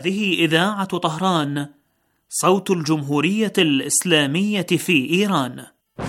هذه إذاعة طهران، صوت الجمهورية الإسلامية في إيران.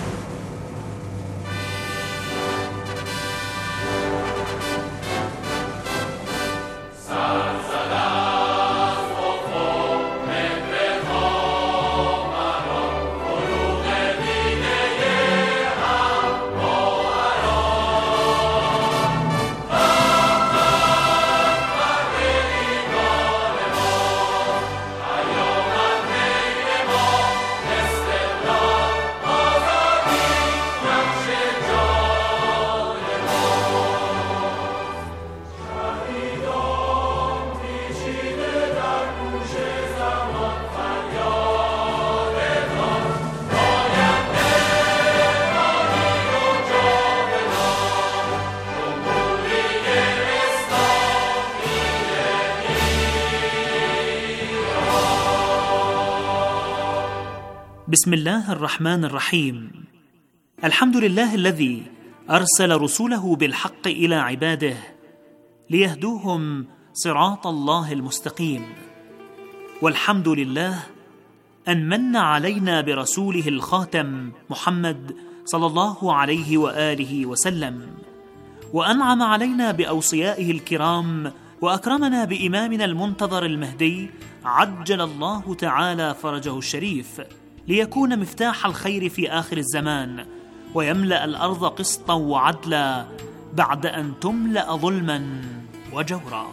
بسم الله الرحمن الرحيم. الحمد لله الذي أرسل رسوله بالحق إلى عباده ليهدوهم صراط الله المستقيم، والحمد لله أن من علينا برسوله الخاتم محمد صلى الله عليه وآله وسلم، وأنعم علينا بأوصيائه الكرام، وأكرمنا بإمامنا المنتظر المهدي عجل الله تعالى فرجه الشريف، ليكون مفتاح الخير في آخر الزمان، ويملأ الأرض قسطا وعدلا بعد أن تملأ ظلما وجورا.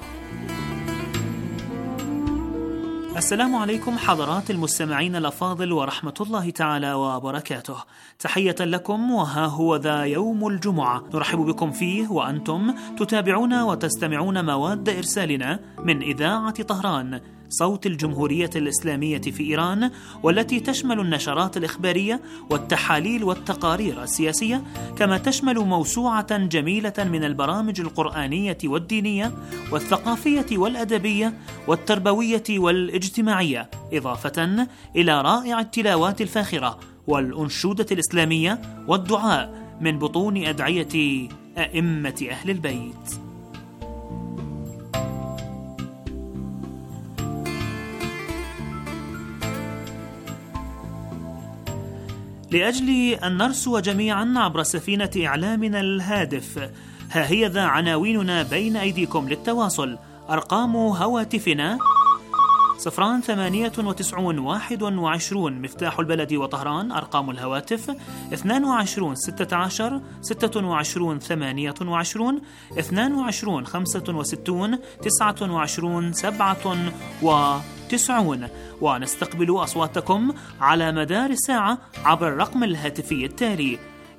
السلام عليكم حضرات المستمعين الأفاضل ورحمة الله تعالى وبركاته. تحية لكم، وها هو ذا يوم الجمعة نرحب بكم فيه وأنتم تتابعون وتستمعون مواد إرسالنا من إذاعة طهران، صوت الجمهورية الإسلامية في إيران، والتي تشمل النشرات الإخبارية والتحاليل والتقارير السياسية، كما تشمل موسوعة جميلة من البرامج القرآنية والدينية والثقافية والأدبية والتربوية والاجتماعية، إضافة إلى رائع التلاوات الفاخرة والأنشودة الإسلامية والدعاء من بطون أدعية أئمة أهل البيت. لأجل أن نرسو جميعا عبر سفينة إعلامنا الهادف، ها هي ذا عناويننا بين أيديكم للتواصل. أرقام هواتفنا 09891 مفتاح البلد وطهران، أرقام الهواتف 22 16 26 28 22 65 29 97، ونستقبل أصواتكم على مدار الساعة عبر الرقم الهاتفي التالي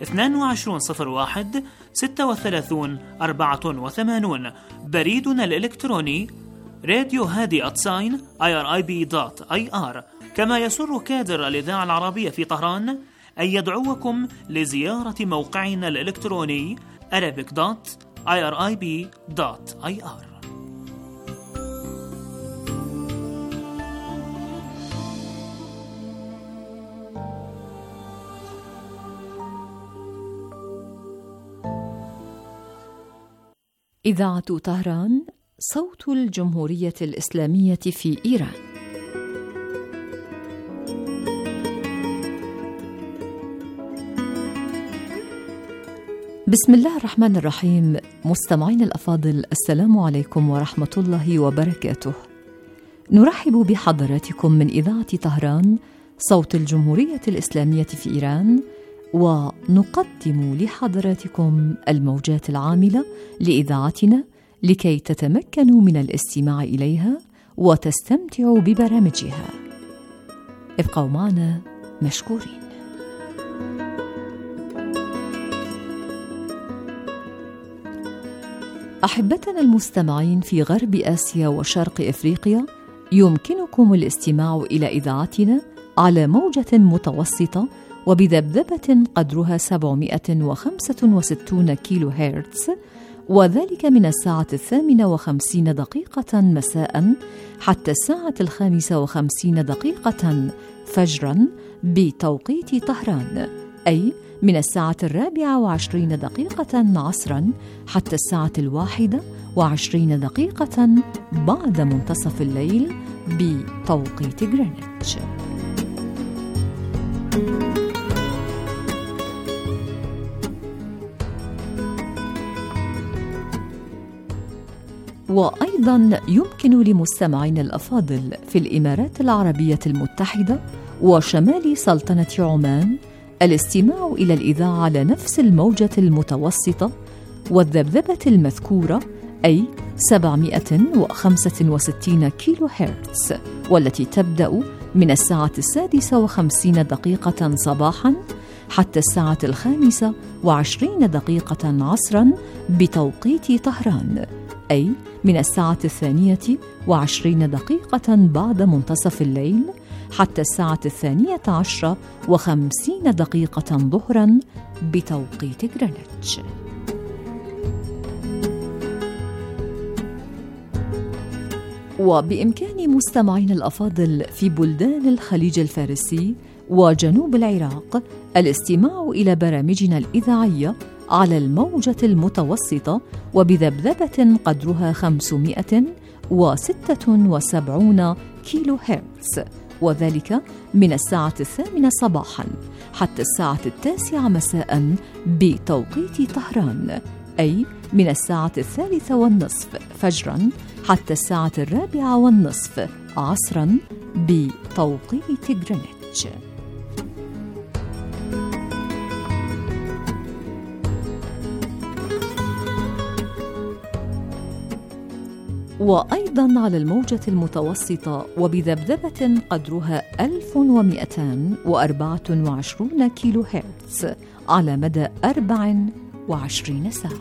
2201 36 84. بريدنا الإلكتروني راديو هادي @irib.ir. كما يسر كادر الإذاعة العربية في طهران أن يدعوكم لزيارة موقعنا الإلكتروني arabic.irib.ir. إذاعة طهران، صوت الجمهورية الإسلامية في إيران. بسم الله الرحمن الرحيم. مستمعين الأفاضل، السلام عليكم ورحمة الله وبركاته. نرحب بحضراتكم من إذاعة طهران، صوت الجمهورية الإسلامية في إيران، ونقدم لحضراتكم الموجات العاملة لإذاعتنا لكي تتمكنوا من الاستماع إليها وتستمتعوا ببرامجها. ابقوا معنا مشكورين. أحبتنا المستمعين في غرب آسيا وشرق إفريقيا، يمكنكم الاستماع إلى إذاعتنا على موجة متوسطة وبذبذبة قدرها 765 كيلو هرتز، وذلك من 8:50 مساء حتى 5:55 فجرا بتوقيت طهران، أي من 24:20 عصرا حتى 1:21 بعد منتصف الليل بتوقيت غرينتش. وأيضا يمكن لمستمعينا الأفاضل في الإمارات العربية المتحدة وشمال سلطنة عمان الاستماع إلى الإذاعة على نفس الموجة المتوسطة والذبذبة المذكورة، أي 765 كيلو هرتز، والتي تبدأ من الساعة 56 صباحاً حتى الساعة 25 عصراً بتوقيت طهران، أي من الساعة 22 بعد منتصف الليل حتى الساعة 12:50 ظهراً بتوقيت غرينتش. وبإمكان مستمعين الأفاضل في بلدان الخليج الفارسي وجنوب العراق الاستماع إلى برامجنا الإذاعية على الموجة المتوسطة وبذبذبة قدرها 576 كيلو هرتز، وذلك من الساعة 8 صباحاً حتى الساعة 9 مساءً بتوقيت طهران، أي من الساعة 3:30 فجراً حتى الساعة 4:30 عصراً بتوقيت غرينتش. وأيضاً على الموجة المتوسطة وبذبذبة قدرها 1224 كيلو هرتز على مدى 24 ساعة.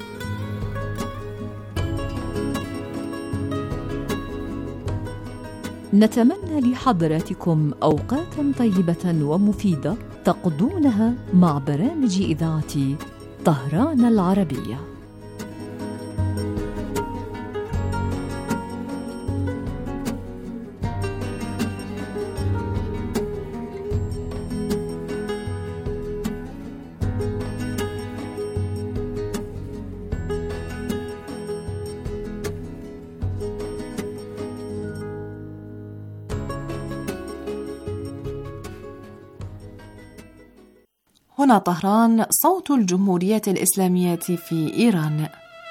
نتمنى لحضراتكم أوقاتاً طيبة ومفيدة تقضونها مع برامج إذاعة طهران العربية. هنا طهران، صوت الجمهورية الإسلامية في إيران.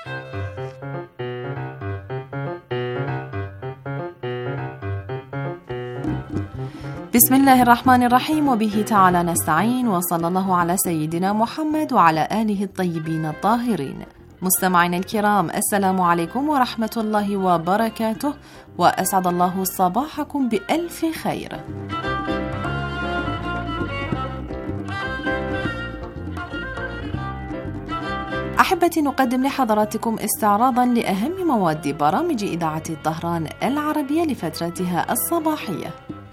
بسم الله الرحمن الرحيم، وبه تعالى نستعين، وصلى الله على سيدنا محمد وعلى آله الطيبين الطاهرين. مستمعينا الكرام، السلام عليكم ورحمة الله وبركاته، وأسعد الله صباحكم بألف خير. أحبتي، نقدم لحضراتكم استعراضاً لأهم مواد برامج إذاعة طهران العربية لفترتها الصباحية.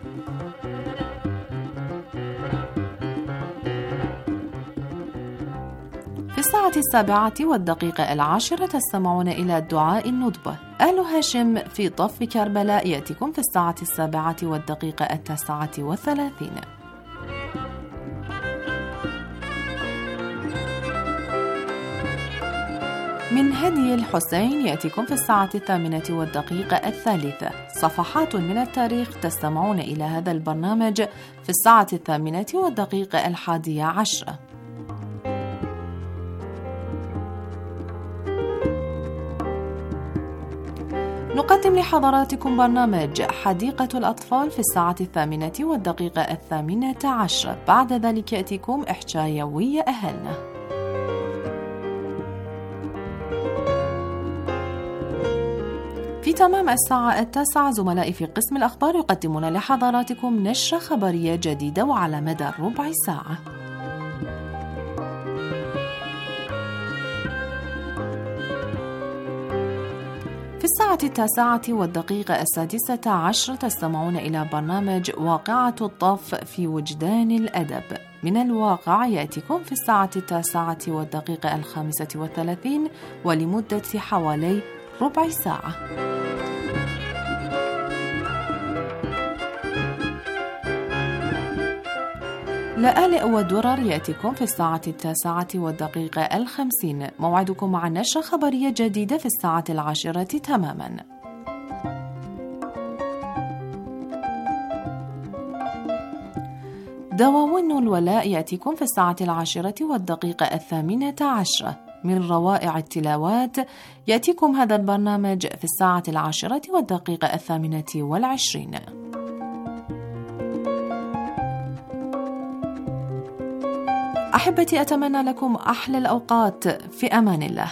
في الساعة 7:10 تستمعون إلى دعاء الندبة. آل هاشم في طف كربلاء يأتيكم في الساعة 7:39. من هدي الحسين يأتيكم في الساعة 8:03. صفحات من التاريخ تستمعون إلى هذا البرنامج في الساعة 8:11. نقدم لحضراتكم برنامج حديقة الأطفال في الساعة 8:18. بعد ذلك يأتيكم إحجاء يومية أهلنا. في تمام الساعة 9 زملائي في قسم الأخبار يقدمون لحضراتكم نشرة خبرية جديدة وعلى مدى ربع ساعة. في الساعة 9:06 تستمعون إلى برنامج واقعة الطف في وجدان الأدب. من الواقع يأتيكم في الساعة 9:35 ولمدة حوالي ربع ساعة. لآلئ ودرر يأتيكم في الساعة 9:50. موعدكم مع نشرة خبرية جديدة في الساعة 10 تماما. دواوين الولاء يأتيكم في الساعة 10:18 من روائع التلاوات. يأتيكم هذا البرنامج في الساعة 10:28. أحبتي، أتمنى لكم أحلى الأوقات. في أمان الله.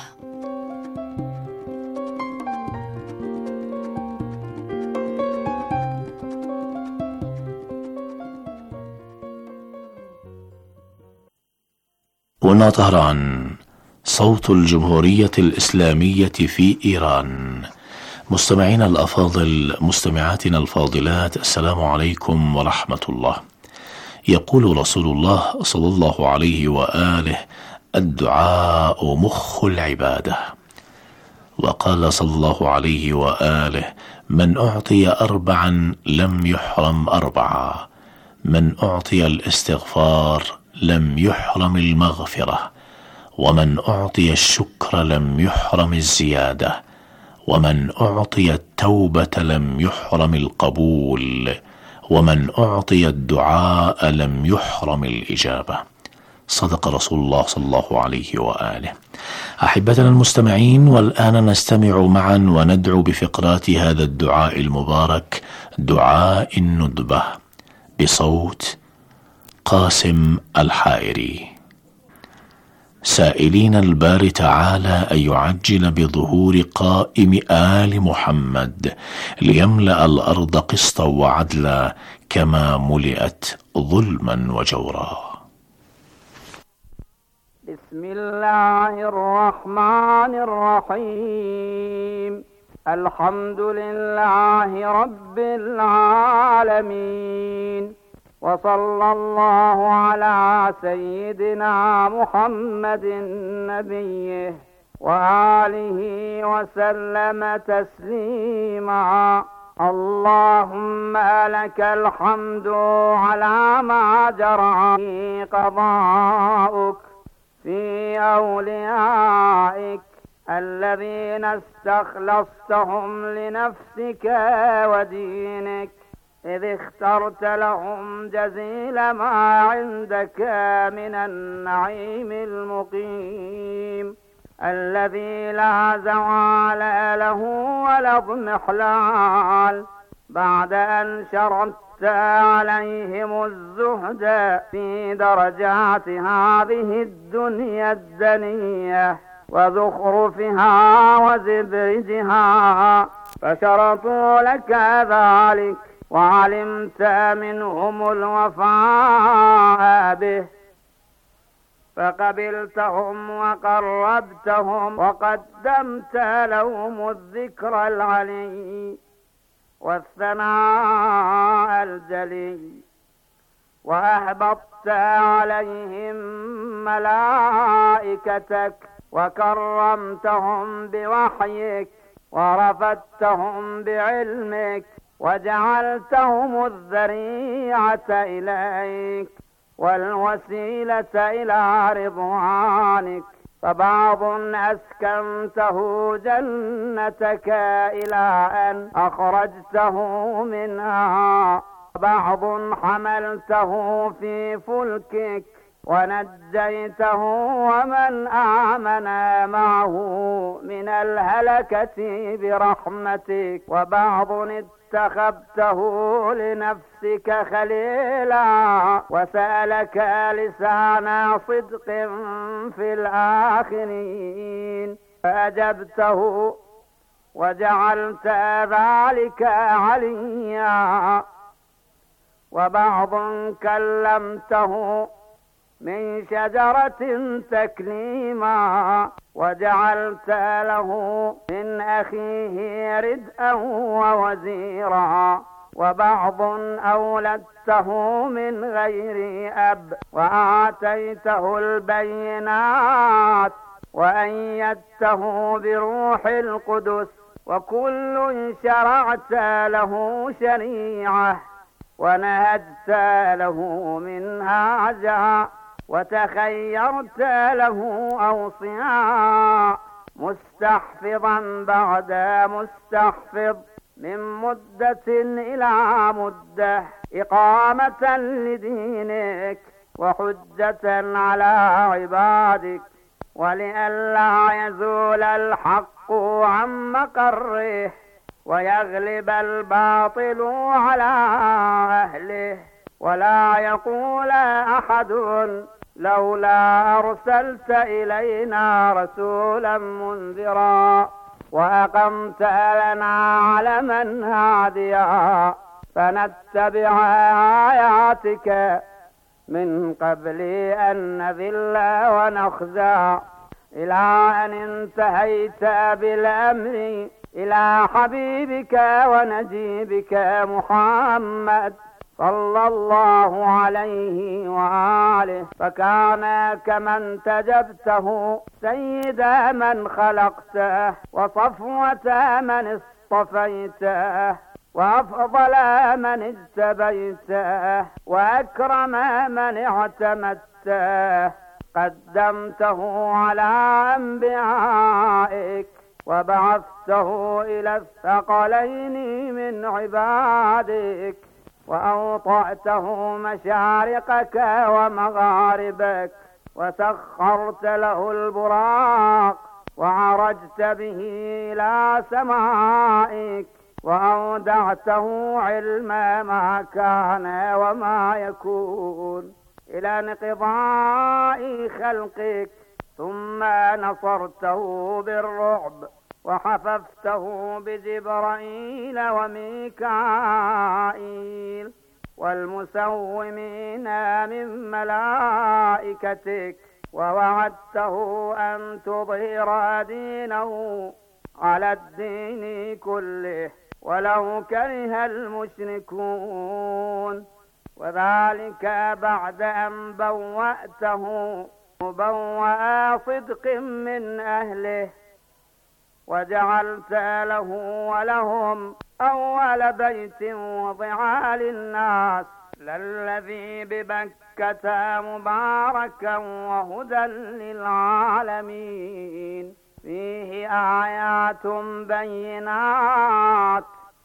هنا طهران، صوت الجمهورية الإسلامية في إيران. مستمعين الأفاضل، مستمعاتنا الفاضلات، السلام عليكم ورحمة الله. يقول رسول الله صلى الله عليه وآله: الدعاء مخ العبادة. وقال صلى الله عليه وآله: من أعطي 4 لم يحرم 4، من أعطي الاستغفار لم يحرم المغفرة، ومن أعطي الشكر لم يحرم الزيادة، ومن أعطي التوبة لم يحرم القبول، ومن أعطي الدعاء لم يحرم الإجابة. صدق رسول الله صلى الله عليه وآله. أحبتنا المستمعين، والآن نستمع معا وندعو بفقرات هذا الدعاء المبارك، دعاء الندبة، بصوت قاسم الحائري. سائلين الباري تعالى أن يعجل بظهور قائم آل محمد ليملأ الأرض قسطا وعدلا كما ملئت ظلما وجورا. بسم الله الرحمن الرحيم. الحمد لله رب العالمين، وصلى الله على سيدنا محمد نبيه وآله وسلم تسليما. اللهم لك الحمد على ما جرى في قضاؤك في أوليائك الذين استخلصتهم لنفسك ودينك، إذ اخترت لهم جزيل ما عندك من النعيم المقيم الذي لا زوال له ولا اضمحلال، بعد أن شرطت عليهم الزهد في درجات هذه الدنيا الدنية وزخرفها وزبرجها، فشرطوا لك ذلك وعلمت منهم الوفاء به، فقبلتهم وقربتهم وقدمت لهم الذكر العلي والثناء الجلي، وأهبطت عليهم ملائكتك وكرمتهم بوحيك ورفدتهم بعلمك وجعلتهم الذريعة إليك والوسيلة إلى رضوانك، فبعض أسكنته جنتك إلى أن أخرجته منها، وبعض حملته في فلكك ونجيته ومن آمن معه من الهلكة برحمتك، وبعض اتخذته لنفسك خليلا وسألك لسان صدق في الآخرين فأجبته وجعلت ذلك عليا، وبعض كلمته من شجرة تكليما وجعلت له من أخيه ردءا ووزيرا، وبعض أولدته من غير أب وآتيته البينات وأيدته بروح القدس، وكل شرعت له شريعة ونهجت له منهاجا وتخيرت له أوصياء مستحفظا بعد مستحفظ من مدة إلى مدة إقامة لدينك وحجة على عبادك، ولئلا يزول الحق عن مقره ويغلب الباطل على أهله، ولا يقول أحد لولا أرسلت إلينا رسولا منذرا وأقمت لنا علما هاديا فنتبع آياتك من قبل أن نذل ونخزى، إلى أن انتهيت بالأمر إلى حبيبك ونجيبك محمد صلى الله عليه وآله، فكان كمن تجبته سيد من خلقته وصفوة من اصطفيته وأفضل من اجتبيته وأكرم من اعتمدته، قدمته على أنبيائك وبعثته إلى الثقلين من عبادك، وأوطأته مشارقك ومغاربك، وسخرت له البراق وعرجت به إلى سمائك، وأودعته علم ما كان وما يكون إلى انقضاء خلقك، ثم نصرته بالرعب وحففته بجبرائيل وميكائيل والمسومين من ملائكتك، ووعدته أن تظهر دينه على الدين كله ولو كره المشركون، وذلك بعد أن بوأته مبوأ صدق من أهله، وجعلت له ولهم أول بيت وضع للناس للذي ببكة مباركا وهدى للعالمين، فيه آيات بينات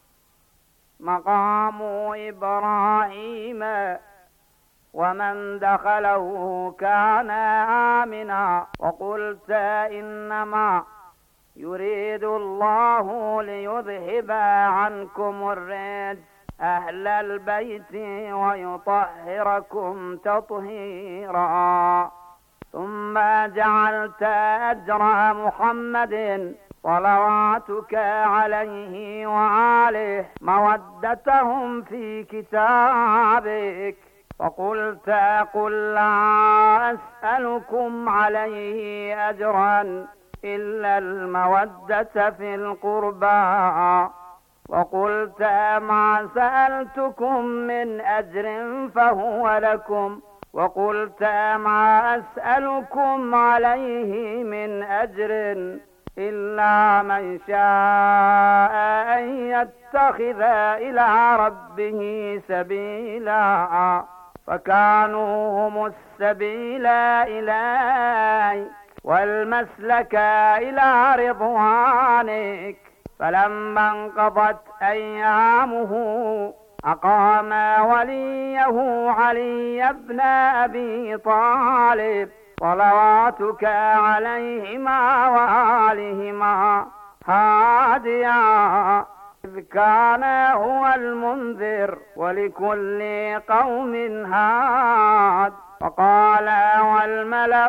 مقام إبراهيم ومن دخله كان آمنا، وقلت إنما يريد الله ليذهب عنكم الرجس أهل البيت ويطهركم تطهيرا، ثم جعلت أجر محمد صلواتك عليه وآله مودتهم في كتابك، فقلت قل لا أسألكم عليه أجرا إلا المودة في القربى، وقلت ما سألتكم من أجر فهو لكم، وقلت ما أسألكم عليه من أجر إلا من شاء أن يتخذ إلى ربه سبيلا، فكانوا هم السبيل إليك والمسلك إلى رضوانك، فلما انقضت أيامه أقام وليه علي بن أبي طالب صلواتك عليهما وآلهما هاديا، إذ كان هو المنذر ولكل قوم هاد، فقال والملأ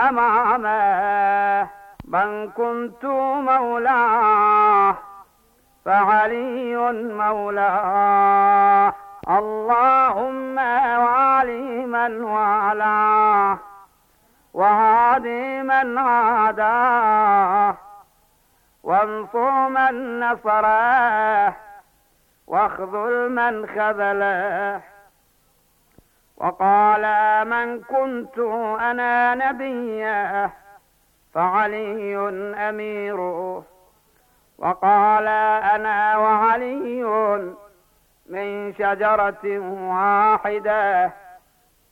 أمامه من كنت مولاه فعلي مولاه، اللهم وعلي من والاه وعادي من عاداه وانصر من نصره واخذل من خذله، وقال من كنت أنا نبيه فعلي أميره، وقال أنا وعلي من شجرة واحدة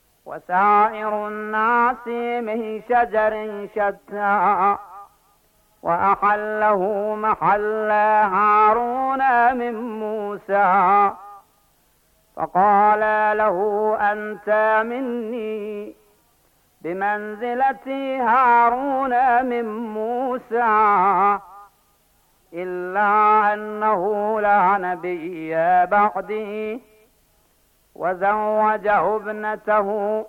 وسائر الناس من شجر شتى، وأحله محل هارون من موسى، فقال له أنت مني بمنزلة هارون من موسى، إلا أنه لا نبي بعدي، وزوجه ابنته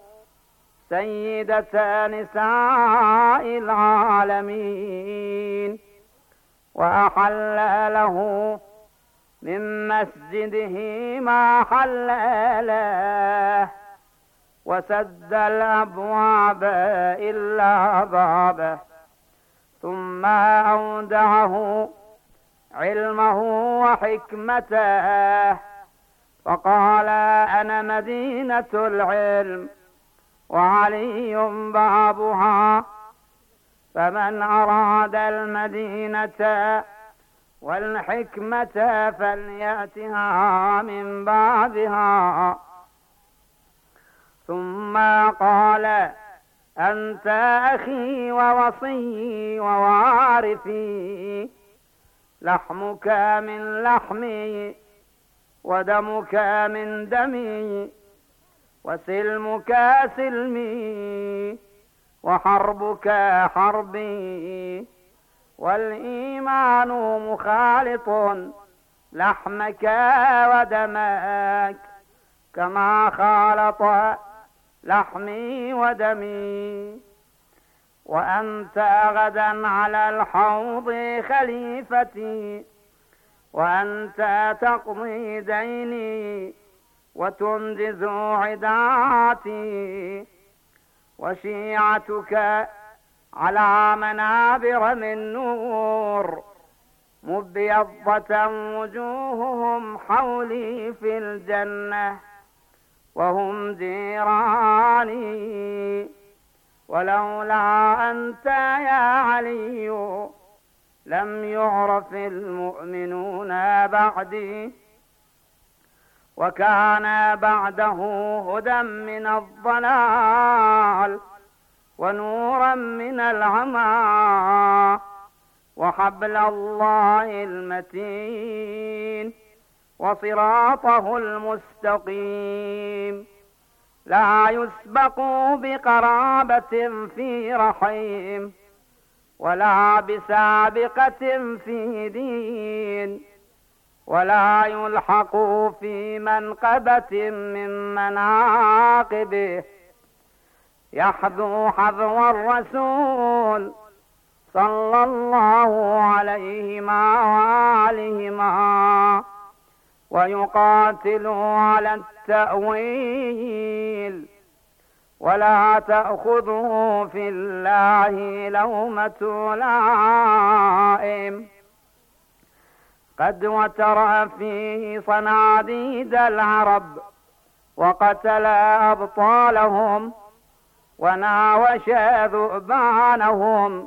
سيدة نساء العالمين، وأحل له من مسجده ما حل له، وسد الأبواب إلا بابه، ثم أودعه علمه وحكمته، فقال أنا مدينة العلم وعلي بابها، فمن أراد المدينة والحكمة فليأتها من بابها. ثم قال أنت أخي ووصي ووارثي، لحمك من لحمي ودمك من دمي، وسلمك سلمي وحربك حربي، والإيمان مخالط لحمك ودمك كما خالط لحمي ودمي. وأنت غدا على الحوض خليفتي، وأنت تقضي ديني وتنجز عداتي، وشيعتك على منابر من نور، مبيضة وجوههم حولي في الجنة، وهم جيراني، ولولا أنت يا علي لم يعرف المؤمنون بعدي. وكان بعده هدى من الضلال ونورا من العمى، وحبل الله المتين وصراطه المستقيم، لا يسبق بقرابة في رحيم، ولا بسابقة في دين، ولا يلحق في منقبة من مناقبه، يحذو حذو الرسول صلى الله عليهما وآلهما، ويقاتل على التأويل، ولا تأخذه في الله لومة لائم، قد وتر فيه صناديد العرب، وقتل أبطالهم، وناوش ذؤبانهم،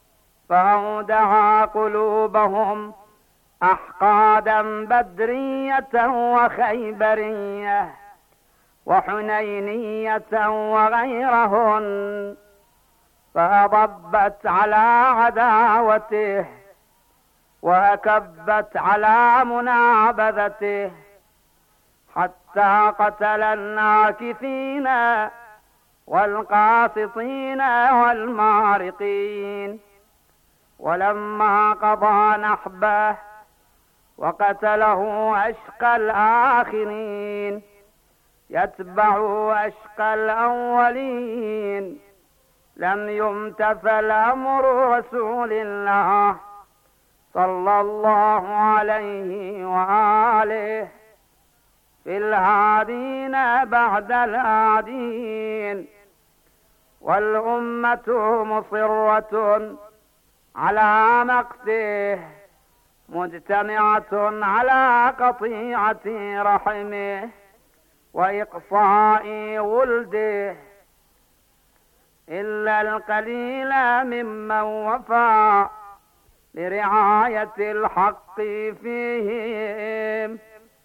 فأودع قلوبهم أحقادا بدرية وخيبرية وحنينية وغيرهن، فأضبت على عداوته وأكبت على منابذته، حتى قتل الناكثين والقاسطين والمارقين. ولما قضى نحبه وقتله أشقى الآخرين يتبع أشقى الأولين، لم يمتثل أمر رسول الله صلى الله عليه وآله في الهادين بعد الهادين، والأمة مصرة على مقته، مجتمعة على قطيعة رحمه وإقصاء ولده، إلا القليل ممن وفى لرعاية الحق فيهم.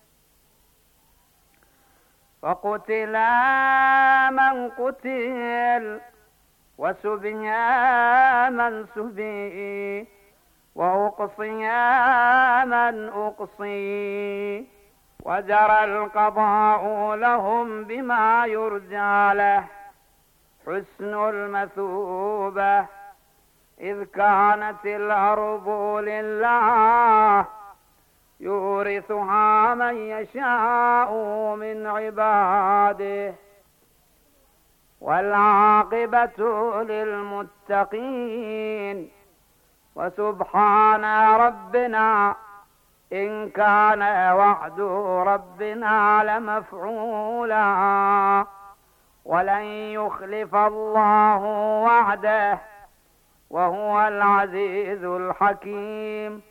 فقتل من قتل وسبي من سبي، وأقصي من أقصي، وجرى القضاء لهم بما يرجى له حسن المثوبة، إذ كانت الأرض لله يورثها من يشاء من عباده، والعاقبة للمتقين. وسبحان ربنا إن كان وعد ربنا لمفعولا، ولن يخلف الله وعده، وهو العزيز الحكيم.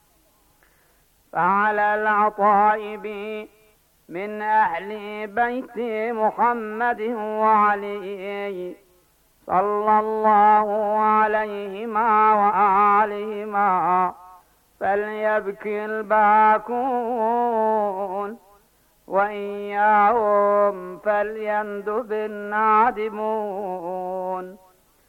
فعلى العطائب من أهل بيت محمد وعلي صلى الله عليهما وآلهما فليبكي الباكون، وإياهم فليندب النادمون،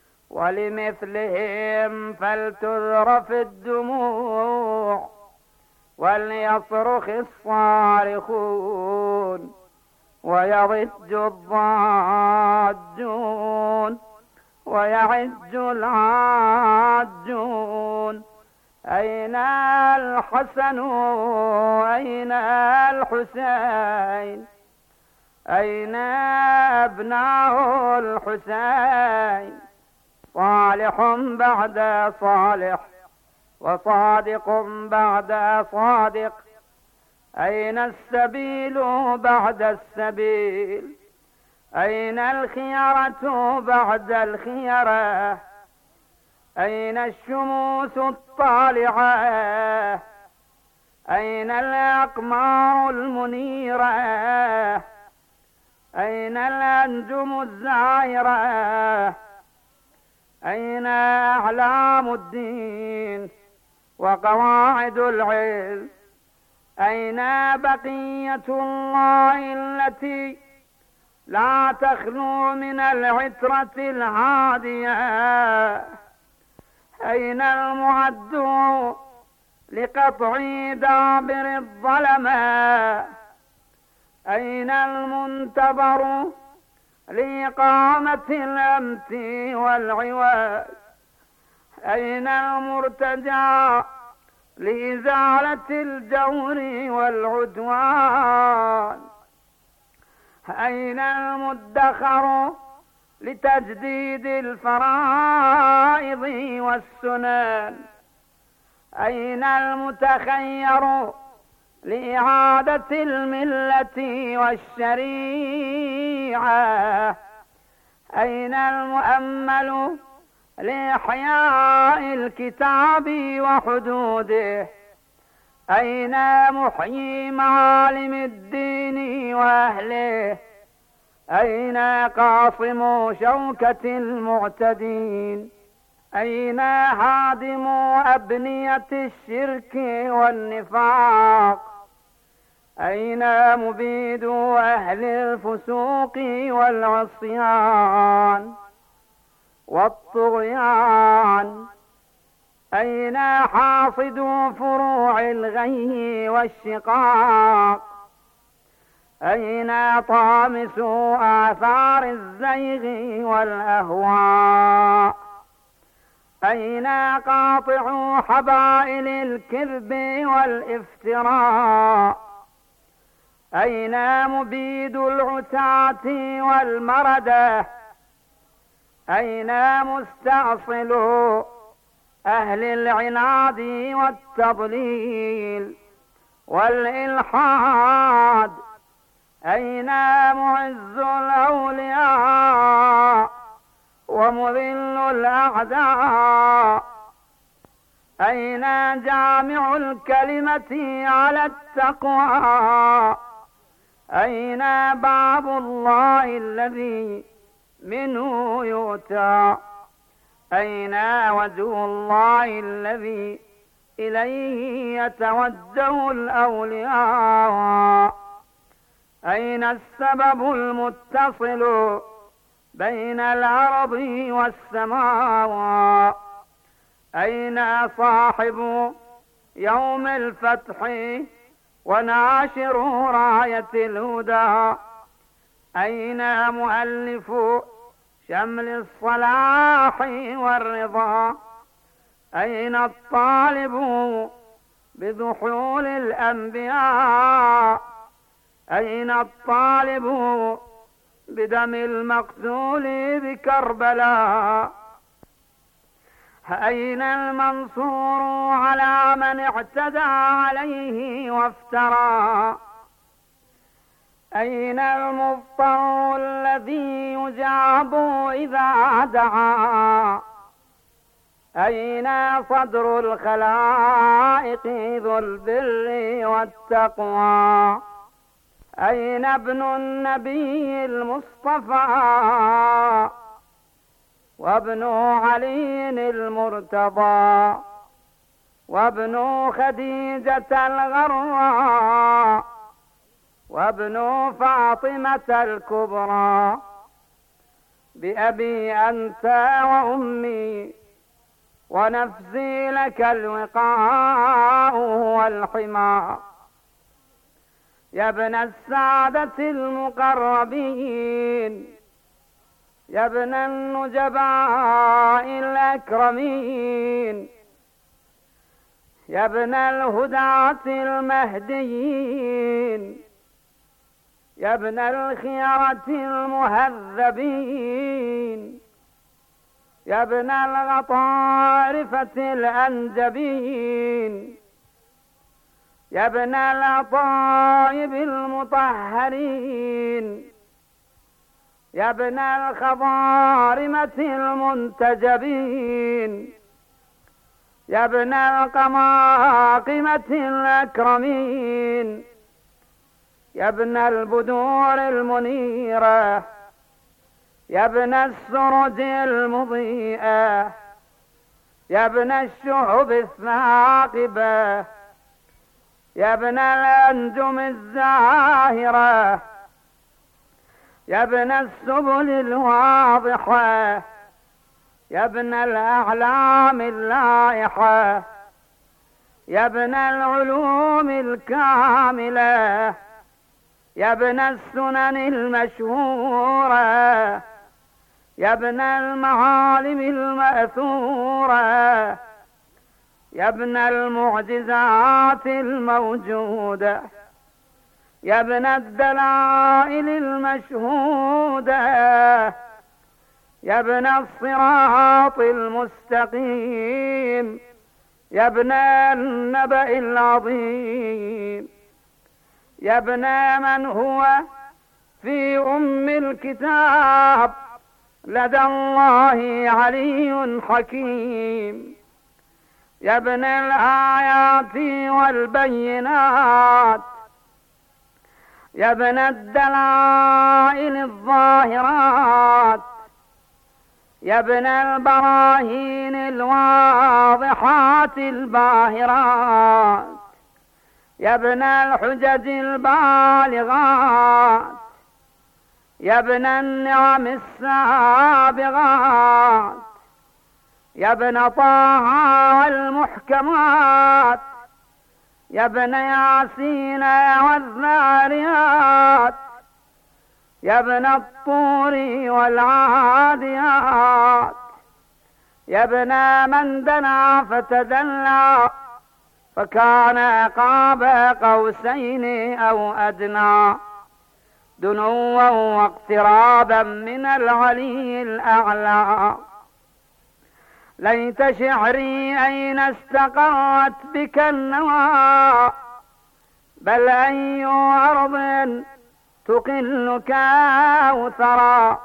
ولمثلهم فلتذرف الدموع، وليصرخ الصارخون، ويضج الضاجون، ويعج العاجون. أين الحسن أين الحسين، أين أبناء الحسين، صالح بعد صالح وصادق بعد صادق، أين السبيل بعد السبيل، أين الخيرة بعد الخيرة، أين الشموس الطالعة، أين الأقمار المنيرة، أين الأنجم الزاهرة، أين أعلام الدين وقواعد العلم، أين بقية الله التي لا تخلو من العترة الهادية، أين المعد لقطع دابر الظلمة، أين المنتظر لإقامة الأمت والعواد، أين المرتجى لإزالة الجور والعدوان، أين المدخر لتجديد الفرائض والسنن، أين المتخير لإعادة الملة والشريعة، أين المؤمل لإحياء الكتاب وحدوده، أين محيي معالم الدين وأهله، أين قاصم شوكة المعتدين، أين هادم أبنية الشرك والنفاق، أين مبيد أهل الفسوق والعصيان والطغيان، أين حاصد فروع الغي والشقاق، أين طامس آثار الزيغ والأهواء، أين قاطع حبائل الكذب والافتراء، أين مبيد العتاة والمردة، أين مستأصل أهل العناد والتضليل والإلحاد، أين معز الأولياء ومذل الأعداء، أين جامع الكلمة على التقوى، أين باب الله الذي منه يؤتى، أين وجه الله الذي إليه يتوجه الأولياء، أين السبب المتصل بين الأرض والسماوات، أين صاحب يوم الفتح وناشر راية الهدى؟ أين مؤلف شمل الصلاح والرضا؟ أين الطالب بذحول الأنبياء؟ أين الطالب بدم المقتول بكربلاء؟ أين المنصور على من اعتدى عليه وافترى؟ أين المضطر الذي يجاب إذا دعا؟ أين صدر الخلائق ذو البر والتقوى؟ أين ابن النبي المصطفى وابن علي المرتضى وابن خديجة الغراء وابن فاطمة الكبرى؟ بأبي أنت وأمي ونفسي لك الوقاء والحمى. يا ابن السعادة المقربين، يا ابن النجباء الأكرمين، يا ابن الهداة المهديين، يا ابن الخيرة المهذبين، يا ابن الغطارفة الأنجبين، يا ابن الأطايب المطهرين، يا ابن الخضارمة المنتجبين، يا ابن القماقمة الأكرمين، يا ابن البدور المنيرة، يا ابن السرج المضيئة، يا ابن الشعب الثاقبة، يا ابن الأنجم الزاهرة، يا ابن السبل الواضحة، يا ابن الأعلام اللائحة، يا ابن العلوم الكاملة، يا ابن السنن المشهورة، يا ابن المعالم المأثورة، يا ابن المعجزات الموجودة، يا ابن الدلائل المشهودة، يا ابن الصراط المستقيم، يا ابن النبأ العظيم، يا ابن من هو في أم الكتاب لدى الله علي حكيم، يا ابن الآيات والبينات، يا ابن الدلائل الظاهرات، يا ابن البراهين الواضحات الباهرات، يا ابن الحجج البالغات، يا ابن النعم السابغات، يا ابن طه والمحكمات، يا ابن ياسين والذاريات، يا ابن الطور والعاديات، يا ابن من دنا فتدلى فكان قاب قوسين أو أدنى، دنوا واقترابا من العلي الأعلى. ليت شعري أين استقرت بك النوى، بل أي أرض تقلك أوثرا،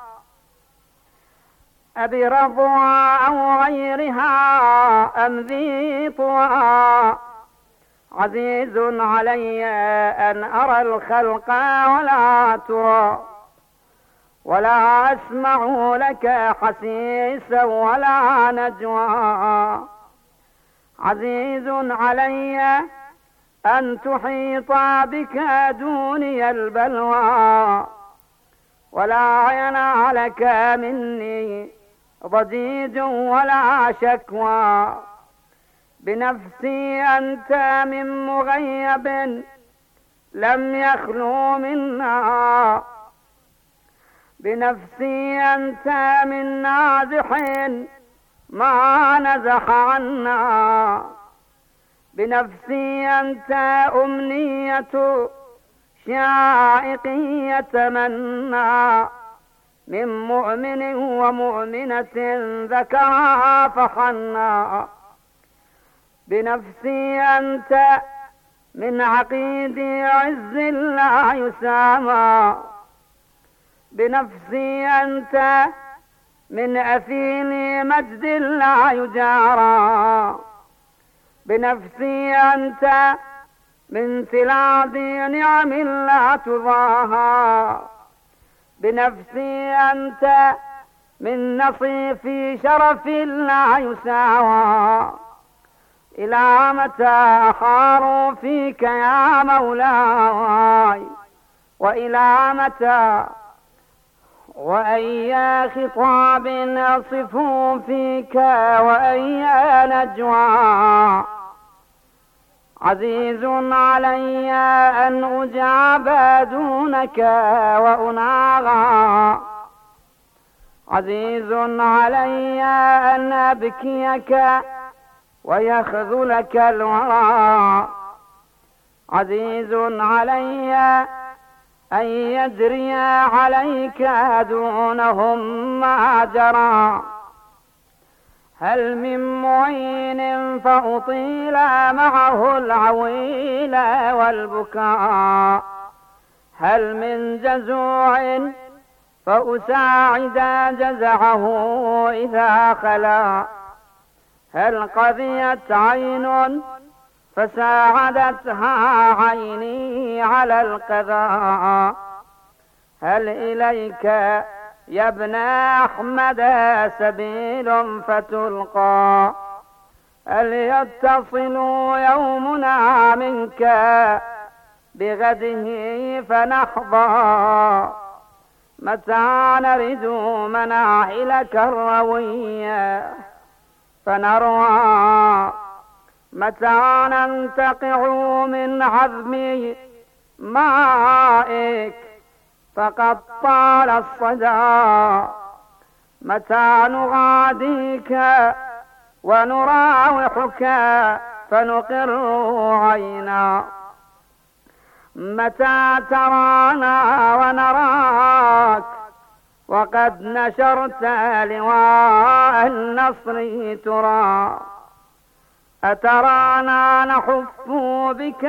أبي رضوى أو غيرها أم ذي طوى، عزيز علي أن أرى الخلق ولا ترى، ولا أسمع لك حسيسا ولا نجوى، عزيز علي أن تحيط بك دوني البلوى، ولا ينالك مني ضجيج ولا شكوى، بنفسي أنت من مغيب لم يخلو منا، بنفسي أنت من نازح ما نزح عنا، بنفسي أنت أمنية شائق يتمنى من مؤمن ومؤمنة ذكرها فحنا، بنفسي أنت من عقيد عز لا يسامى، بنفسي أنت من أثيل مجد لا يجارى، بنفسي أنت من ثلاث نعم لا تضاهى، بنفسي أنت من نصيف شرف لا يساوى، إلى متى أحار فيك يا مولاي، وإلى متى وأي خطاب أصف فيك وأي نجوى، عزيز علي أن أجاب دونك وأناغى، عزيز علي أن أبكيك ويخذلك الورى، عزيز علي أن يجري عليك دونهم ما جرى، هل من معين فأطيل معه العويل والبكاء، هل من جزوع فأساعد جزعه إذا خلا، هل قضيت عين فساعدتها عيني على القضاء، هل إليك يا ابن أحمد سبيل فتلقى، هل يتصل يومنا منك بغده فنحظى، متى نرد مناحلك الروية فنروى، متى ننتقع من عظم مائك فقد طال الصدى، متى نغاديك ونراوحك فنقر عينا، متى ترانا ونراك وقد نشرت لواء النصر ترى، أترانا نحف بك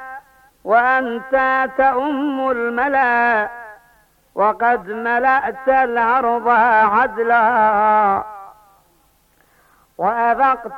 وأنت تؤم الملا، وقد ملأت الأرض عدلا، وأذقت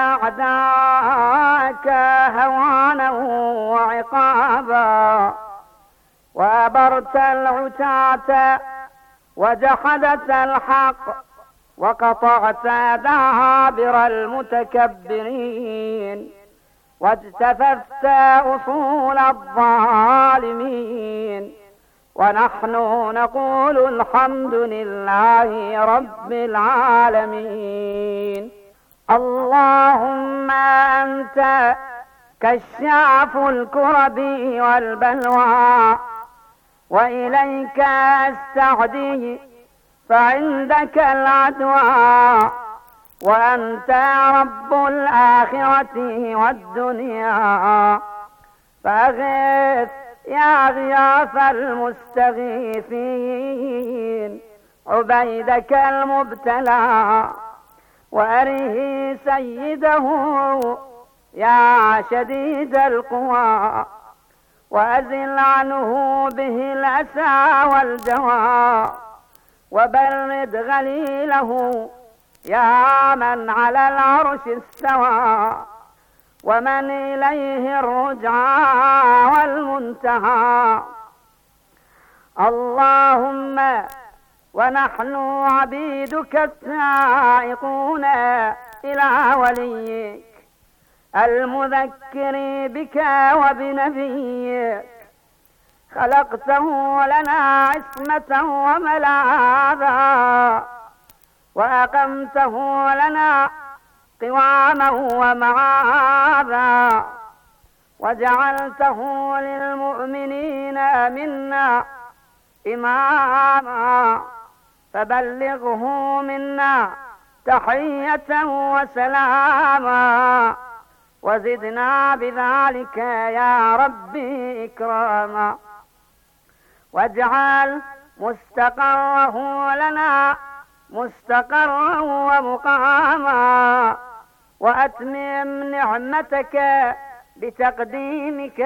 أعداءك هوانا وعقابا، وأبرت العتاة وجحدت الحق، وقطعت دابر المتكبرين، واجتثثت أصول الظالمين، ونحن نقول الحمد لله رب العالمين. اللهم أنت كشاف الكرب والبلوى، وإليك أستعدي فعندك العدوى، وأنت رب الآخرة والدنيا، فأغث يا غياث المستغيثين عبيدك المبتلى، وأره سيده يا شديد القوى، وأزل عنه به الأسى والجوى، وبرد غليله يا من على العرش استوى، ومن إليه الرجعى والمنتهى. اللهم ونحن عبيدك السائقون إلى وليك المذكر بك وبنبيك، خلقته لنا عصمة وملاذا، وأقمته لنا قواما ومعاذا، وجعلته للمؤمنين منا إماما، فبلغه منا تحية وسلاما، وزدنا بذلك يا ربي إكراما، واجعل مستقره لنا مستقرا ومقاما، وأتمم نعمتك بتقديمك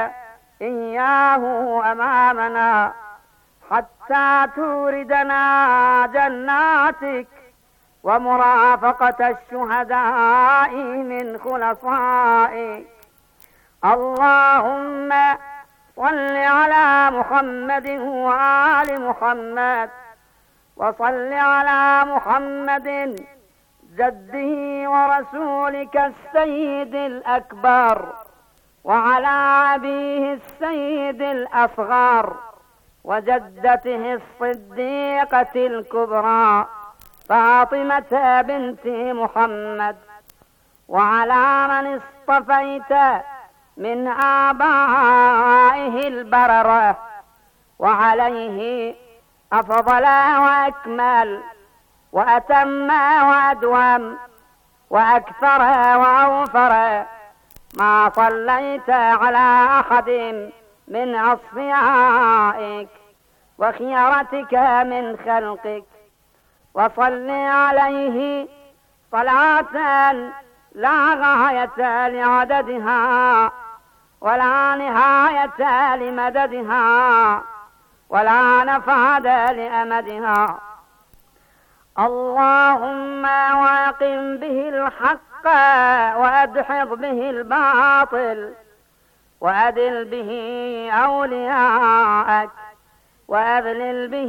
إياه أمامنا، حتى توردنا جناتك ومرافقة الشهداء من خلصائك. اللهم صل على محمد وآل محمد، وصل على محمد جده ورسولك السيد الأكبر، وعلى أبيه السيد الأصغر، وجدته الصديقة الكبرى فاطمة بنت محمد، وعلى من اصطفيت من آبائه البررة، وعليه أفضل وأكمل وأتم وأدوم وأكثر وأوفر ما صليت على أحد من أصفيائك وخيرتك من خلقك، وصل عليه صلاة لا غاية لعددها ولا نهاية لمددها ولا نفاد لأمدها. اللهم واقم به الحق وأدحض به الباطل، وأدل به أولياءك، وأذلل به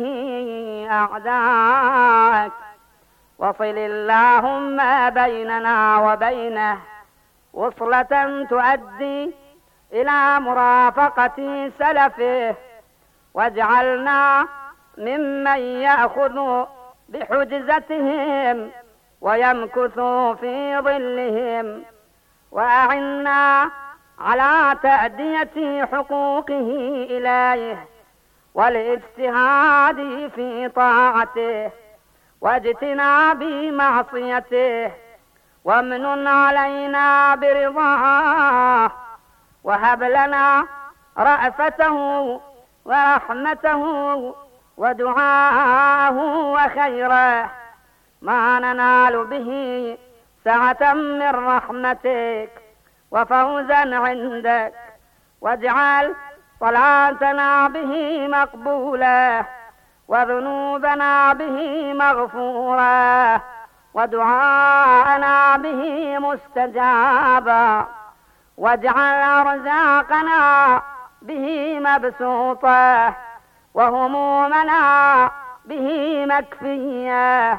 أعداءك، وصل اللهم بيننا وبينه وصلة تؤدي إلى مرافقة سلفه، واجعلنا ممن يأخذ بحجزتهم ويمكث في ظلهم، وأعنا على تأدية حقوقه إليه والاجتهاد في طاعته واجتناب معصيته، وامنن علينا برضاه، وهب لنا رأفته ورحمته ودعاءه وخيره، ما ننال به سعة من رحمتك وفوزا عندك، واجعل صلاتنا به مقبولة، وذنوبنا به مغفورة، ودعاءنا به مستجابا، واجعل أرزاقنا به مبسوطة، وهمومنا به مكفية،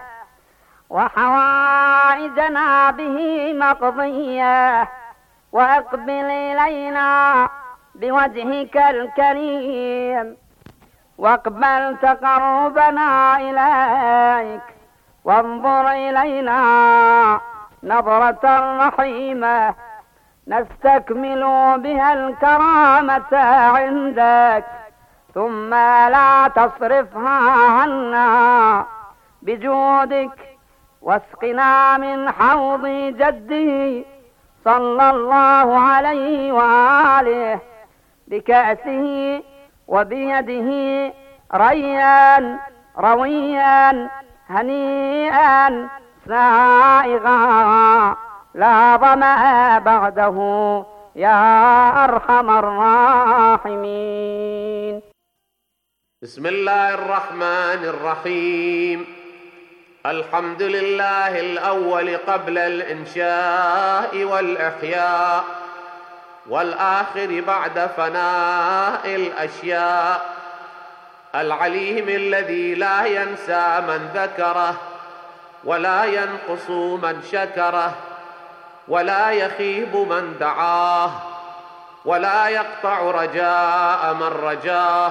وحوائجنا به مقضية، وأقبل إلينا بوجهك الكريم، واقبل تقربنا إليك، وانظر إلينا نظرة رحيمة نستكمل بها الكرامة عندك، ثم لا تصرفها عنا بجودك، واسقنا من حوض جدي صلى الله عليه وآله بكأسه وبيده ريا رويا هنيئا سائغا لا ظمأ بعده يا أرحم الراحمين. بسم الله الرحمن الرحيم. الحمد لله الأول قبل الإنشاء والإحياء، والآخر بعد فناء الأشياء، العليم الذي لا ينسى من ذكره ولا ينقص من شكره ولا يخيب من دعاه ولا يقطع رجاء من رجاه.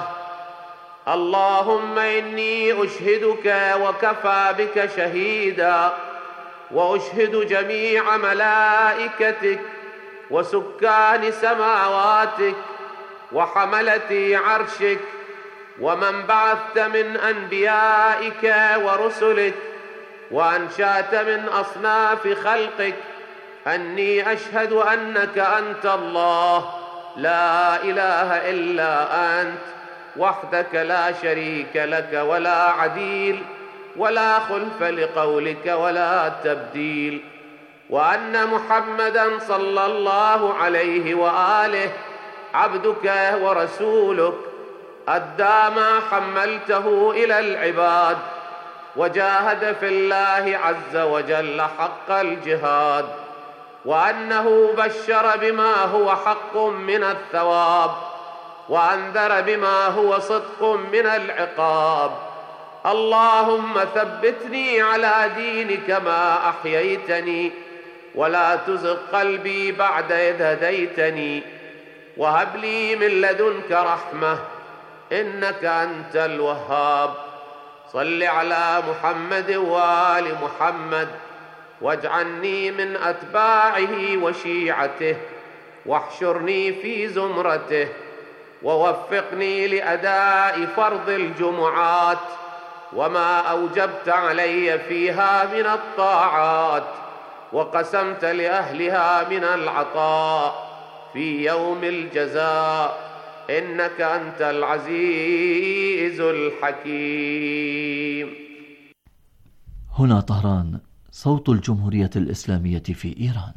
اللهم إني أشهدك وكفى بك شهيدا وأشهد جميع ملائكتك وسكان سماواتك وحملة عرشك ومن بعثت من أنبيائك ورسلك وأنشأت من أصناف خلقك أني أشهد أنك أنت الله لا إله إلا أنت وحدك لا شريك لك ولا عديل ولا خلف لقولك ولا تبديل، وأن محمدا صلى الله عليه وآله عبدك ورسولك أدى ما حملته إلى العباد وجاهد في الله عز وجل حق الجهاد، وأنه بشر بما هو حق من الثواب وأنذر بما هو صدق من العقاب. اللهم ثبتني على دينك ما أحييتني ولا تزغ قلبي بعد إذ هديتني وهب لي من لدنك رحمة إنك أنت الوهاب. صل على محمد وآل محمد واجعلني من أتباعه وشيعته واحشرني في زمرته ووفقني لأداء فرض الجمعات وما أوجبت علي فيها من الطاعات وقسمت لأهلها من العطاء في يوم الجزاء إنك أنت العزيز الحكيم. هنا طهران، صوت الجمهورية الإسلامية في إيران.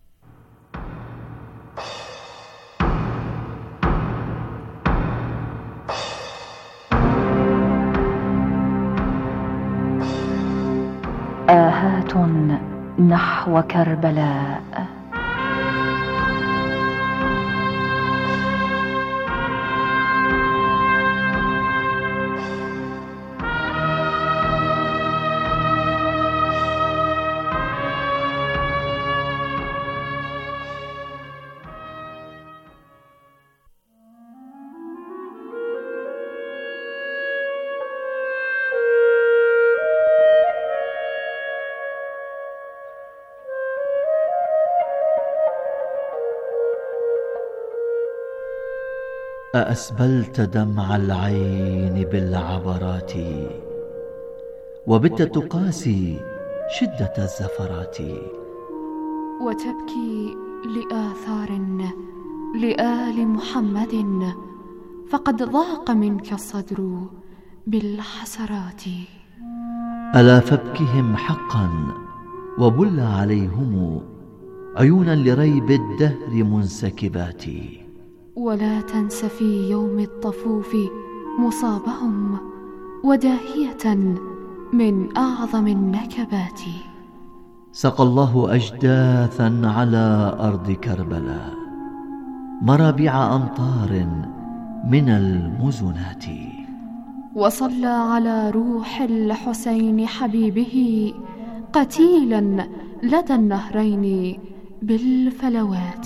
آهات نحو كربلاء. أأسبلت دمع العين بالعبرات وبت تقاسي شدة الزفرات وتبكي لآثار لآل محمد فقد ضاق منك الصدر بالحسرات. ألا فابكهم حقا وبل عليهم عيونا لريب الدهر منسكبات. ولا تنس في يوم الطفوف مصابهم وداهية من أعظم النكبات. سقى الله أجداثا على أرض كربلاء مرابع أمطار من المزنات. وصلى على روح الحسين حبيبه قتيلا لدى النهرين بالفلوات.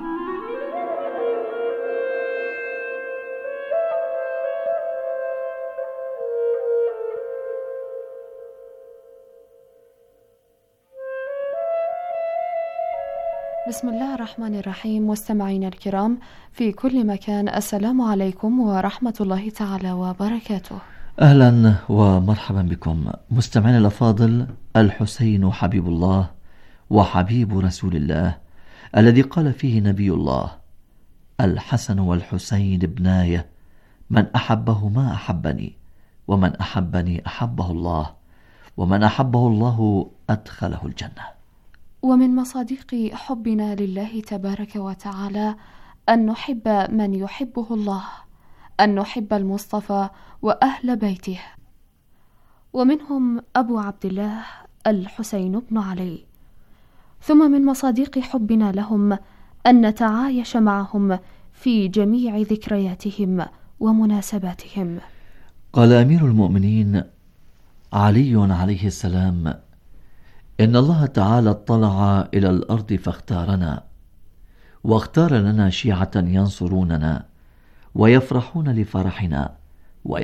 بسم الله الرحمن الرحيم. مستمعينا الكرام في كل مكان، السلام عليكم ورحمة الله تعالى وبركاته. أهلا ومرحبا بكم مستمعينا الأفاضل. الحسين حبيب الله وحبيب رسول الله الذي قال فيه نبي الله: الحسن والحسين ابناي، من أحبهما أحبني، ومن أحبني أحبه الله، ومن أحبه الله أدخله الجنة. ومن مصادق حبنا لله تبارك وتعالى أن نحب من يحبه الله، أن نحب المصطفى وأهل بيته، ومنهم أبو عبد الله الحسين بن علي. ثم من مصادق حبنا لهم أن نتعايش معهم في جميع ذكرياتهم ومناسباتهم. قال أمير المؤمنين علي عليه السلام: إن الله تعالى اطلع إلى الأرض فاختارنا، واختار لنا شيعة ينصروننا ويفرحون لفرحنا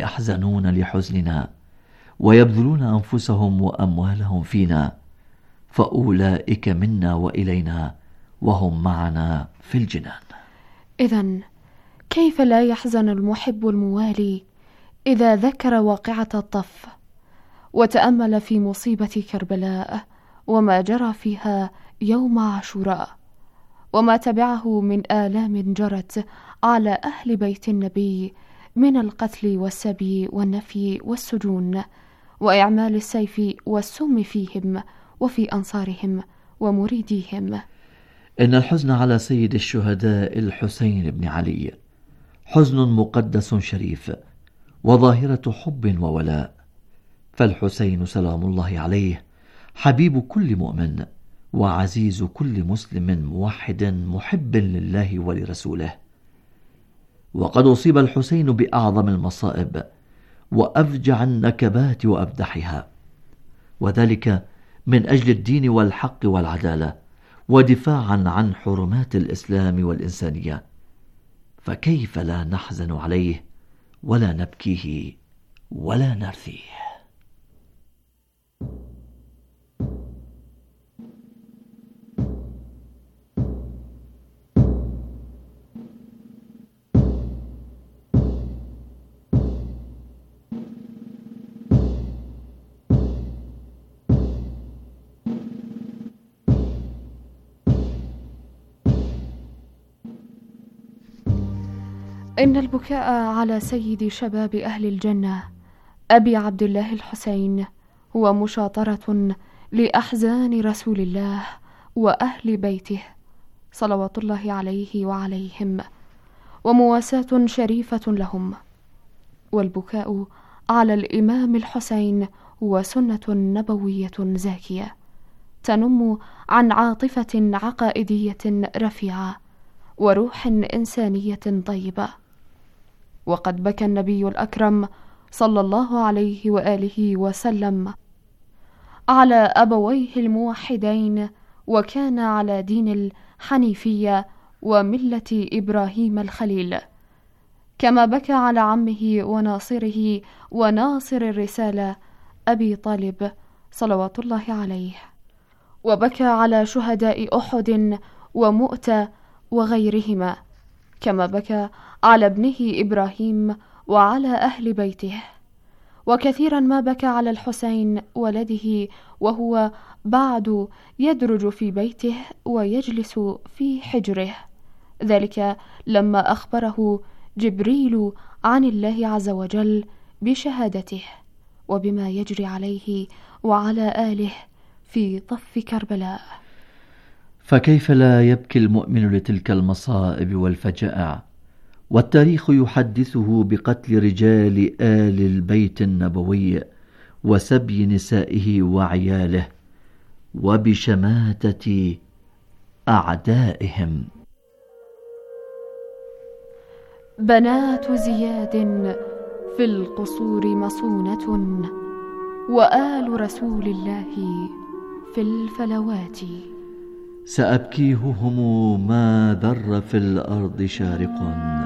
ويحزنون لحزننا ويبذلون أنفسهم وأموالهم فينا، فأولئك منا وإلينا وهم معنا في الجنان. إذن كيف لا يحزن المحب الموالي إذا ذكر واقعة الطف وتأمل في مصيبة كربلاء وما جرى فيها يوم عاشوراء وما تبعه من آلام جرت على أهل بيت النبي من القتل والسبي والنفي والسجون وإعمال السيف والسم فيهم وفي أنصارهم ومريديهم. إن الحزن على سيد الشهداء الحسين بن علي حزن مقدس شريف وظاهرة حب وولاء، فالحسين سلام الله عليه حبيب كل مؤمن وعزيز كل مسلم موحد محب لله ولرسوله. وقد أصيب الحسين بأعظم المصائب وأفجع النكبات وأبدحها، وذلك من أجل الدين والحق والعدالة ودفاعا عن حرمات الإسلام والإنسانية، فكيف لا نحزن عليه ولا نبكيه ولا نرثيه؟ إن البكاء على سيد شباب أهل الجنة أبي عبد الله الحسين هو مشاطرة لأحزان رسول الله وأهل بيته صلوات الله عليه وعليهم، ومواساة شريفة لهم. والبكاء على الإمام الحسين هو سنة نبوية زاكية تنم عن عاطفة عقائدية رفيعة وروح إنسانية طيبة. وقد بكى النبي الأكرم صلى الله عليه وآله وسلم على أبويه الموحدين، وكان على دين الحنيفية وملة إبراهيم الخليل، كما بكى على عمه وناصره وناصر الرسالة أبي طالب صلوات الله عليه، وبكى على شهداء أحد ومؤتة وغيرهما، كما بكى على ابنه إبراهيم وعلى أهل بيته. وكثيرا ما بكى على الحسين ولده وهو بعد يدرج في بيته ويجلس في حجره، ذلك لما أخبره جبريل عن الله عز وجل بشهادته وبما يجري عليه وعلى آله في طف كربلاء. فكيف لا يبكي المؤمن لتلك المصائب والفجائع، والتاريخ يحدثه بقتل رجال آل البيت النبوي وسبي نسائه وعياله وبشماتة أعدائهم. بنات زياد في القصور مصونة، وآل رسول الله في الفلوات. سأبكيهم ما ذر في الأرض شارق،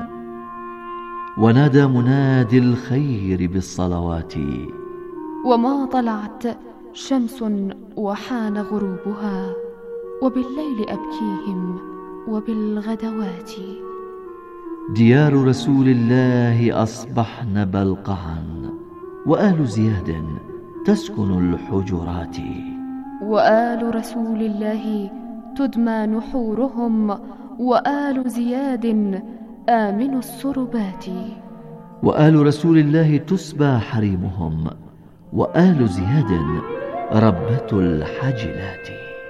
ونادى منادي الخير بالصلوات. وما طلعت شمس وحان غروبها، وبالليل أبكيهم وبالغدوات. ديار رسول الله أصبحن بلقعا، وآل زياد تسكن الحجرات. وآل رسول الله تدمى نحورهم، وآل زياد آمن السربات. وآل رسول الله تسبى حريمهم، وآل زياد ربة الحجلات.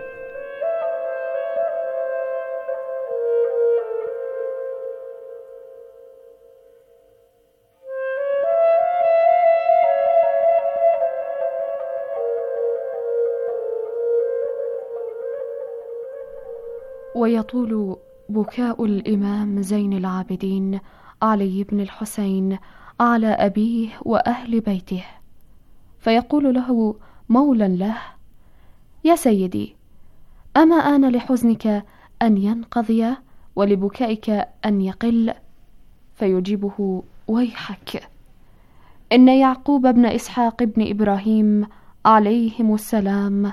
ويطول بكاء الإمام زين العابدين علي بن الحسين على أبيه وأهل بيته، فيقول له مولا له: يا سيدي، أما آن لحزنك أن ينقضي ولبكائك أن يقل؟ فيجيبه: ويحك، إن يعقوب بن إسحاق بن إبراهيم عليهم السلام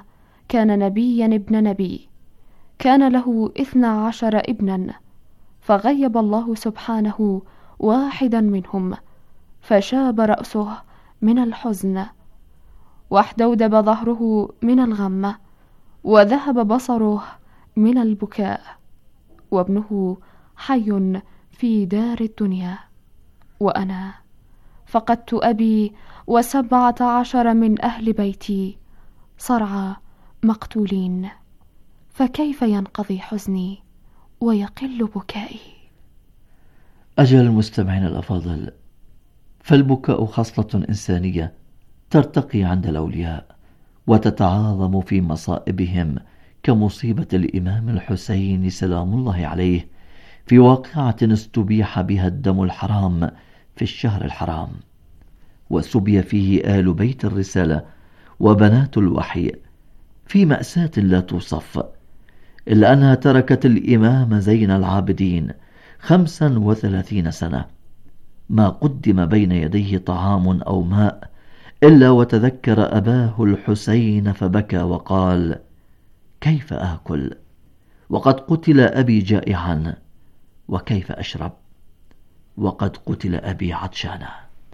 كان نبيا ابن نبي، كان له 12 ابنا، فغيب الله سبحانه واحدا منهم، فشاب رأسه من الحزن، واحدودب ظهره من الغم، وذهب بصره من البكاء، وابنه حي في دار الدنيا، وأنا فقدت أبي و17 من أهل بيتي صرعى مقتولين، فكيف ينقضي حزني ويقل بكائي؟ أجل المستمعين الأفاضل، فالبكاء خصلة إنسانية ترتقي عند الأولياء وتتعاظم في مصائبهم، كمصيبة الإمام الحسين سلام الله عليه في واقعة استبيح بها الدم الحرام في الشهر الحرام، وسبي فيه آل بيت الرسالة وبنات الوحي في مأساة لا توصف، إلا أنها تركت الإمام زين العابدين 35 سنة ما قدم بين يديه طعام أو ماء إلا وتذكر أباه الحسين فبكى وقال: كيف آكل وقد قتل أبي جائعا، وكيف أشرب وقد قتل أبي عطشانا؟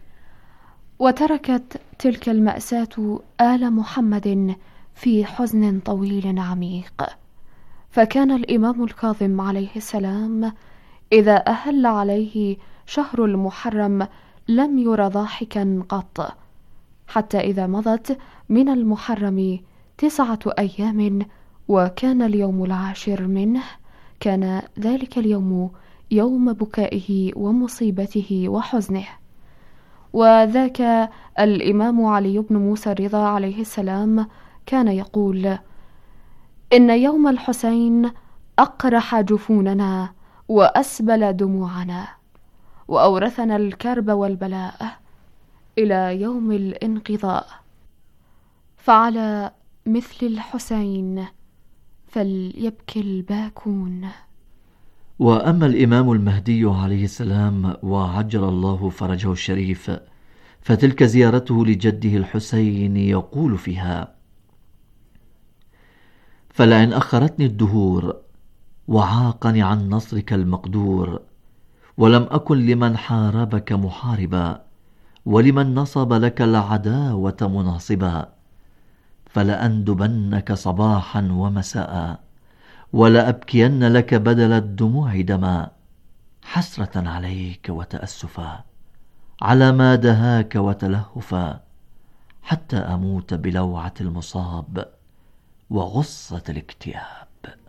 وتركت تلك المأساة آل محمد في حزن طويل عميق، فكان الإمام الكاظم عليه السلام إذا أهل عليه شهر المحرم لم ير ضاحكا قط، حتى إذا مضت من المحرم 9 أيام وكان اليوم العاشر منه، كان ذلك اليوم يوم بكائه ومصيبته وحزنه. وذاك الإمام علي بن موسى الرضا عليه السلام كان يقول: إن يوم الحسين أقرح جفوننا وأسبل دموعنا، وأورثنا الكرب والبلاء إلى يوم الانقضاء، فعلى مثل الحسين فليبكي الباكون. وأما الإمام المهدي عليه السلام وعجل الله فرجه الشريف، فتلك زيارته لجده الحسين يقول فيها: فلئن أخرتني الدهور وعاقني عن نصرك المقدور، ولم أكن لمن حاربك محاربا، ولمن نصب لك العداوة مناصبا، فلأندبنك صباحا ومساء، ولأبكين لك بدل الدموع دما، حسرة عليك وتأسفا على ما دهاك وتلهفا، حتى أموت بلوعة المصاب وغصة الاكتئاب.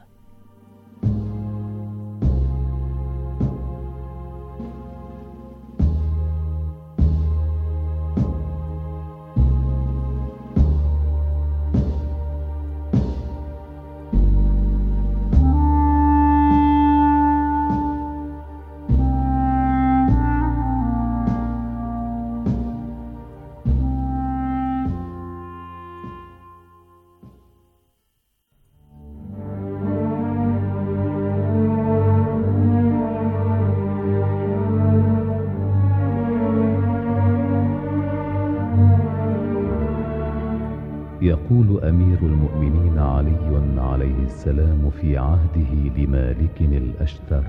يقول أمير المؤمنين علي عليه السلام في عهده لمالك الأشتر: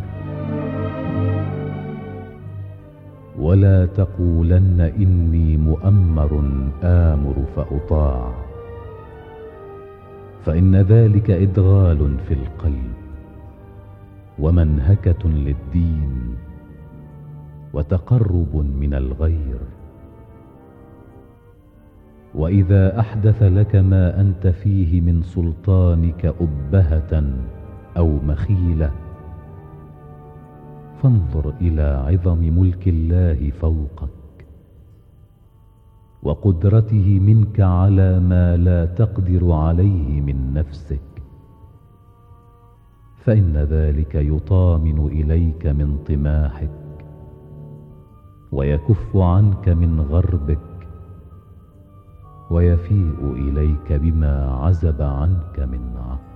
ولا تقولن إني مؤمر آمر فأطاع، فإن ذلك إدغال في القلب ومنهكة للدين وتقرب من الغير. وإذا أحدث لك ما أنت فيه من سلطانك أبهة أو مخيلة، فانظر إلى عظم ملك الله فوقك وقدرته منك على ما لا تقدر عليه من نفسك، فإن ذلك يطامن إليك من طماحك ويكف عنك من غربك، ويفيء إليك بما عزب عنك من عقلك.